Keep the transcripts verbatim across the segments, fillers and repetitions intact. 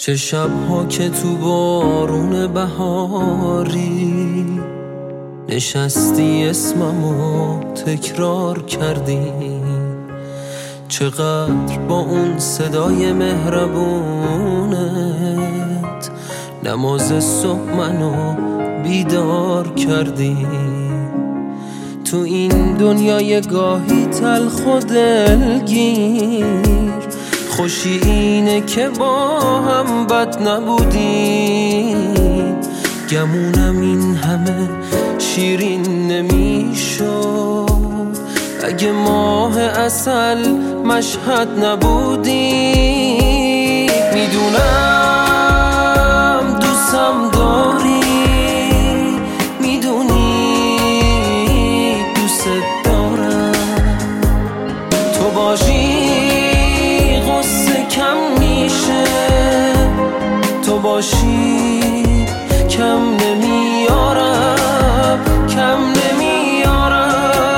چه شبها که تو بارون بهاری نشستی اسممو تکرار کردی، چقدر با اون صدای مهربونت نماز صبح منو بیدار کردی. تو این دنیای گاهی تلخ و دلگیر، خوشی اینه که با هم بد نبودیم. گمونم این همه شیرین نمیشد اگه ماه عسل مشهد نبودی. میدونم دوستم داری، میدونی دوست دارم، تو باشی غصه کم میشه، تو باشی کم نمیارم، کم نمیارم.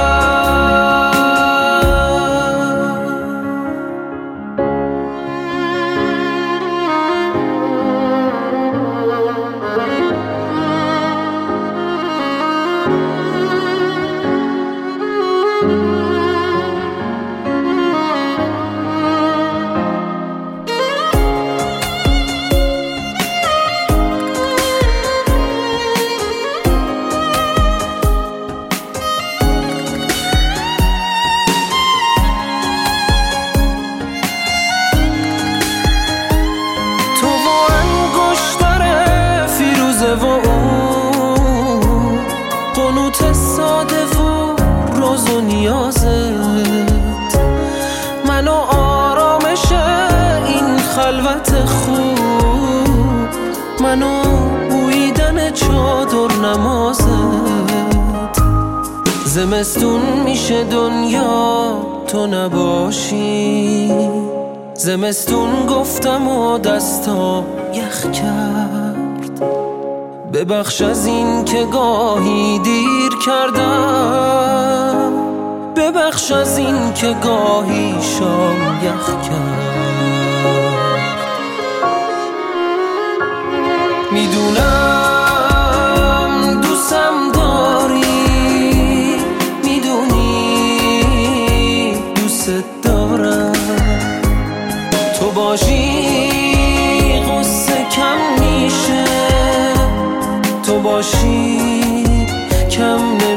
و اون قنوت ساده و روز و نیازت، من و آرامش این خلوت خوب، من و بویدن چادر نمازت. زمستون میشه دنیا تو نباشی، زمستون گفتم و دستا یخ کرد. ببخش از این که گاهی دیر کردم، ببخش از این که گاهی شام یخ کرد. میدونم دوستم داری، میدونی دوست دارم، تو باشی غصه کم میشه، تو باشی کم نمیشه.